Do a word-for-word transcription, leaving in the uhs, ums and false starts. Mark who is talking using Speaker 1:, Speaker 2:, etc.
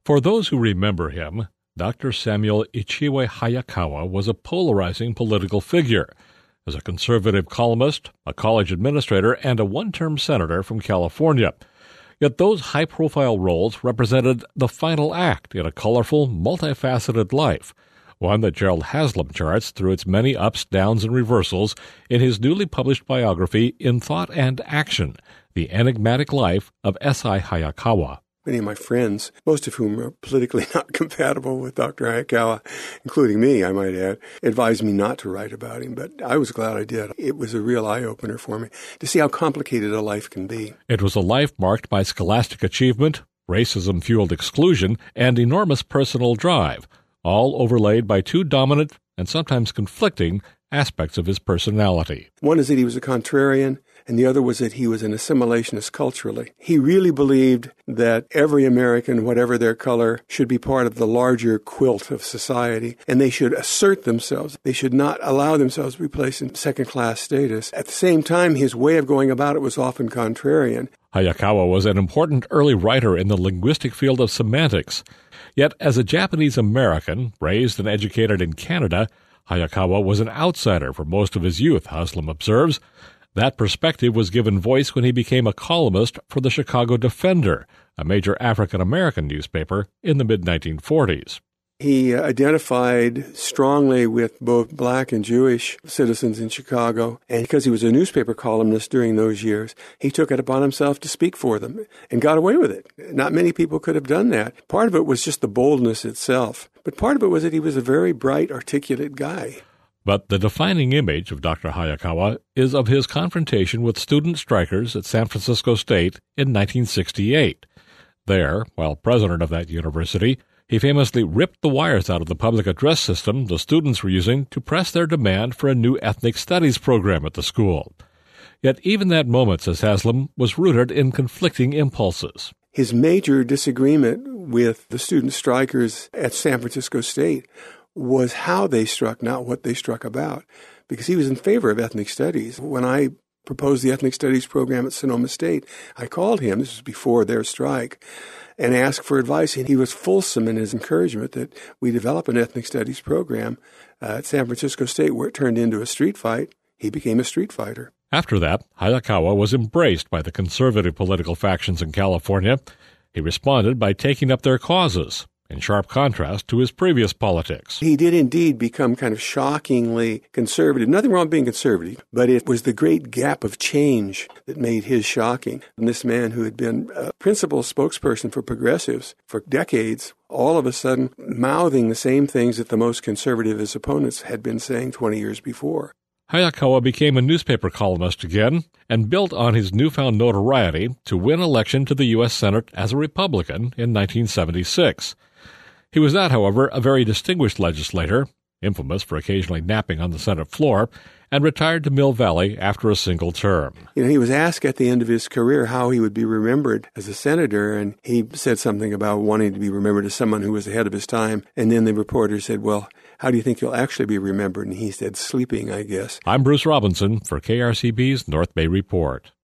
Speaker 1: For those who remember him, Doctor Samuel Ichiwe Hayakawa was a polarizing political figure. As a conservative columnist, a college administrator, and a one-term senator from California. Yet those high-profile roles represented the final act in a colorful, multifaceted life, one that Gerald Haslam charts through its many ups, downs, and reversals in his newly published biography, In Thought and Action, The Enigmatic Life of S I Hayakawa.
Speaker 2: Many of my friends, most of whom are politically not compatible with Doctor Hayakawa, including me, I might add, advised me not to write about him, but I was glad I did. It was a real eye-opener for me to see how complicated a life can be.
Speaker 1: It was a life marked by scholastic achievement, racism-fueled exclusion, and enormous personal drive, all overlaid by two dominant and sometimes conflicting aspects of his personality.
Speaker 2: One is that he was a contrarian, and the other was that he was an assimilationist culturally. He really believed that every American, whatever their color, should be part of the larger quilt of society, and they should assert themselves. They should not allow themselves to be placed in second-class status. At the same time, his way of going about it was often contrarian.
Speaker 1: Hayakawa was an important early writer in the linguistic field of semantics. Yet, as a Japanese American, raised and educated in Canada, Hayakawa was an outsider for most of his youth, Haslam observes. That perspective was given voice when he became a columnist for the Chicago Defender, a major African-American newspaper, in the mid nineteen forties.
Speaker 2: He identified strongly with both black and Jewish citizens in Chicago, and because he was a newspaper columnist during those years, he took it upon himself to speak for them and got away with it. Not many people could have done that. Part of it was just the boldness itself, but part of it was that he was a very bright, articulate guy.
Speaker 1: But the defining image of Doctor Hayakawa is of his confrontation with student strikers at San Francisco State in nineteen sixty-eight. There, while president of that university, he famously ripped the wires out of the public address system the students were using to press their demand for a new ethnic studies program at the school. Yet even that moment, says Haslam, was rooted in conflicting impulses.
Speaker 2: His major disagreement with the student strikers at San Francisco State was how they struck, not what they struck about, because he was in favor of ethnic studies. When I proposed the ethnic studies program at Sonoma State, I called him, this was before their strike, and asked for advice, and he was fulsome in his encouragement that we develop an ethnic studies program uh, at San Francisco State, where it turned into a street fight. He became a street fighter.
Speaker 1: After that, Hayakawa was embraced by the conservative political factions in California. He responded by taking up their causes, in sharp contrast to his previous politics.
Speaker 2: He did indeed become kind of shockingly conservative. Nothing wrong with being conservative, but it was the great gap of change that made his shocking. And this man who had been a principal spokesperson for progressives for decades, all of a sudden mouthing the same things that the most conservative of his opponents had been saying twenty years before.
Speaker 1: Hayakawa became a newspaper columnist again and built on his newfound notoriety to win election to the U S Senate as a Republican in nineteen seventy-six. He was not, however, a very distinguished legislator, infamous for occasionally napping on the Senate floor, and retired to Mill Valley after a single term.
Speaker 2: You know, he was asked at the end of his career how he would be remembered as a senator, and he said something about wanting to be remembered as someone who was ahead of his time. And then the reporter said, well, how do you think you'll actually be remembered? And he said, sleeping, I guess.
Speaker 1: I'm Bruce Robinson for K R C B's North Bay Report.